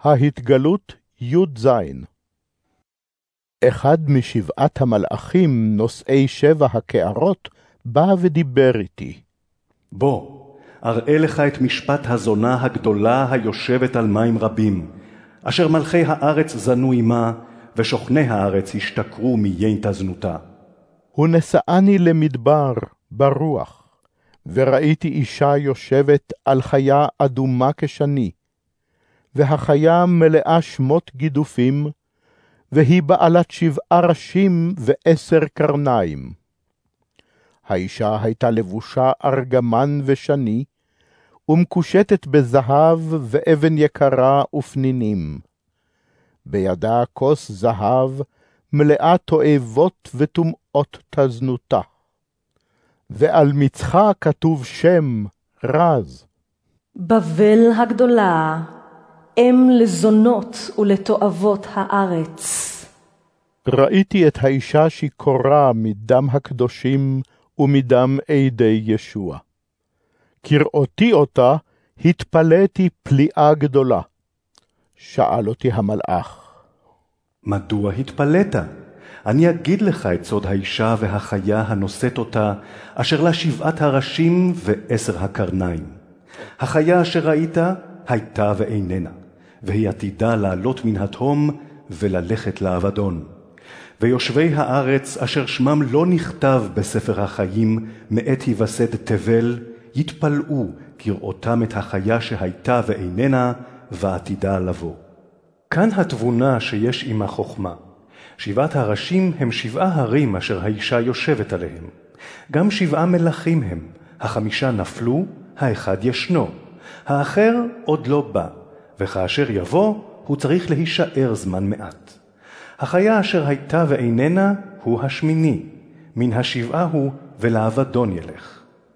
ההתגלות י"ז. אחד משבעת המלאכים נושאי 7 הקערות בא ודיבר איתי. בוא, אראה לך את משפט הזונה הגדולה היושבת על מים רבים, אשר מלכי הארץ זנו עמה, ושוכני הארץ השתכרו מיין תזנותה. הוא נשאני למדבר ברוח, וראיתי אישה יושבת על חיה אדומה כשני, והחיה מלאה שמות גידופים, והיא בעלת 7 ראשים ו10 קרניים. האישה הייתה לבושה ארגמן ושני, ומקושטת בזהב ואבן יקרה ופנינים. בידה כוס זהב מלאה תועבות וטומאות תזנותה. ועל מצחה כתוב שם רז. בבל הגדולה, אם לזונות ולתועבות הארץ. ראיתי את האישה שיכורה מדם הקדושים ומדם עדי ישוע. כראותי אותה, התפלאתי פליאה גדולה. שאל אותי המלאך, מדוע התפלאת? אני אגיד לך את סוד האישה והחיה הנושאת אותה, אשר לה 7 הראשים ו10 הקרניים. החיה אשר ראית הייתה ואיננה, והיא עתידה לעלות מן התהום וללכת לאבדון. ויושבי הארץ אשר שמם לא נכתב בספר החיים מעת היווסד תבל, יתפלאו כראותם את החיה שהייתה ואיננה ועתידה לבוא. כאן התבונה שיש עמה חוכמה. 7 הראשים הם 7 הרים אשר האישה יושבת עליהם. גם 7 מלכים הם, 5 נפלו, 1 ישנו, האחר עוד לא בא, וכאשר יבוא הוא צריך להישאר זמן מעט. החיה אשר הייתה ואיננה הוא השמיני, מן 7 הוא ולאבדון ילך.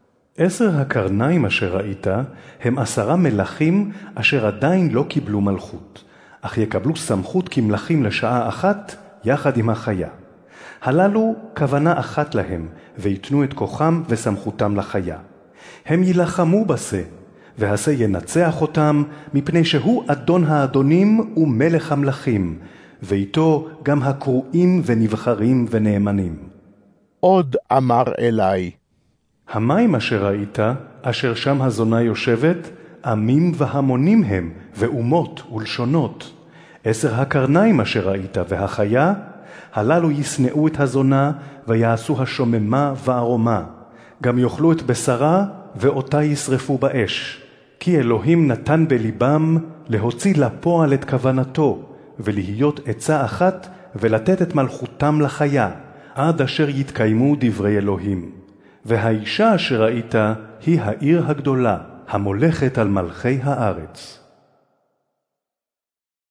10 הקרניים אשר ראית הם 10 מלכים אשר עדיין לא קיבלו מלכות, אך יקבלו סמכות כמלכים לשעה אחת יחד עם החיה. הללו כוונה אחת להם, ויתנו את כוחם וסמכותם לחיה. הם ילחמו בזה, והזה ינצח אותם, מפני שהוא אדון האדונים ומלך המלכים, ואיתו גם הקרואים ונבחרים ונאמנים. עוד אמר אליי, המים אשר ראית, אשר שם הזונה יושבת, עמים והמונים הם, ואומות ולשונות. 10 הקרניים אשר ראית והחיה, הללו ישנאו את הזונה, ויעשו השוממה וערומה. גם יאכלו את בשרה, ואותה ישרפו באש. כי אלוהים נתן בליבם להוציא לפועל את כוונתו, ולהיות עצה אחת, ולתת את מלכותם לחיה, עד אשר יתקיימו דברי אלוהים. והאישה אשר ראית היא העיר הגדולה, המולכת על מלכי הארץ.